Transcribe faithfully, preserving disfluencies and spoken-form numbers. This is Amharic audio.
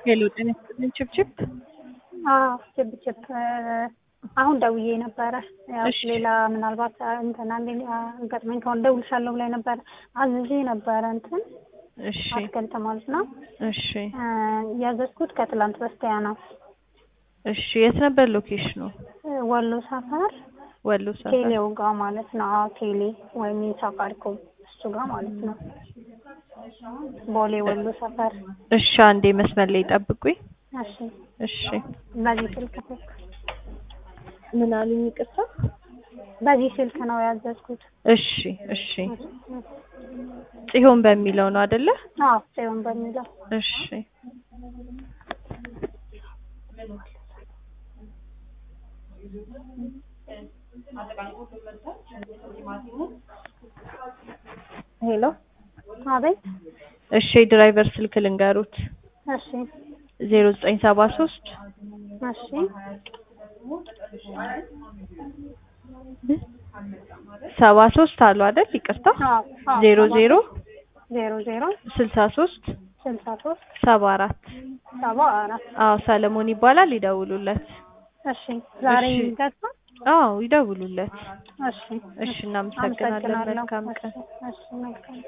ሄሎ ጤና ይስጥልኝ ችብችብ። አዎ ችብችብ አሁን ደውዬ ነበረ። ያው እሺ ሌላ ምናልባት እንትን አንዴ ገጥመኝ ከሆነ ደውልሻለሁ ብላኝ ነበረ። አዝዤ ነበረ እንትን እሺ አትክልት ማለት ነው። እሺ ያዘዝኩት ከትላንት በስቲያ ነው። እሺ የት ነበር ሎኬሽኑ? ወሎ ሰፈር ወሎ ሰፈር ቴሌው ጋር ማለት ነው። አዎ ቴሌ ወይም ሳፋሪኮም እሱ ጋር ማለት ነው። ቦሌ ወሎ ሰፈር። እሺ አንዴ መስመር ላይ ጠብቁኝ። እሺ እሺ በዚህ ስልክ ምን አሉኝ? ይቅርታ በዚህ ስልክ ነው ያዘዝኩት። እሺ እሺ ጽዮን በሚለው ነው አይደለ? አዎ ጽዮን በሚለው። እሺ ሄሎ አቤት። እሺ ድራይቨር ስልክ ልንገሩት። እሺ ዜሮ ዘጠኝ ሰባ ሶስት እሺ ሰባ ሶስት አሉ አይደል? ይቅርታ አዎ አዎ ዜሮ ዜሮ ዜሮ ዜሮ ስልሳ ሶስት ስልሳ ሶስት ሰባ አራት ሰባ አራት አዎ ሰለሞን ይባላል። ይደውሉለት። እሺ ዛሬ እሺ ይገባ። አዎ ይደውሉለት። እሺ እሺ እናመሰግናለን። መልካም ቀን። እሺ መልካም